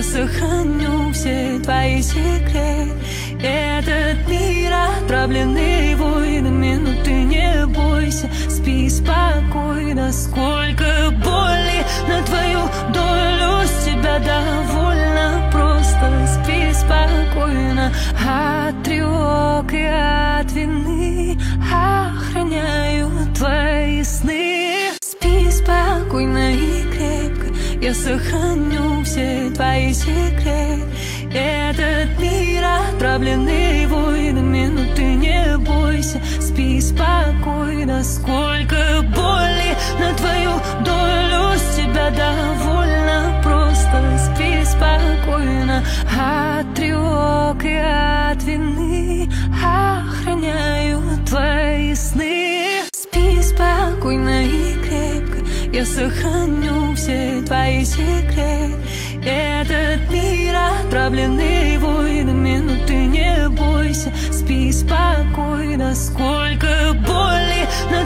Я сохраню все твои секреты. Этот мир отравленный войнами, но ты не бойся, спи спокойно. Сколько боли на твою долю, с тебя довольно. Просто спи спокойно. От тревог и от вины охраняю твои сны. Спи спокойно и крепко, я сохраню все твои секреты. Этот мир отравленный войнами, но ты не бойся, спи спокойно. Сколько боли на твою долю, с тебя довольно. Просто спи спокойно. От тревог и от вины охраняю твои сны. Спи спокойно и крепко, я сохраню все твои секреты. Этот мир отравленный войнами, но ты не бойся, спи спокойно. Сколько боли на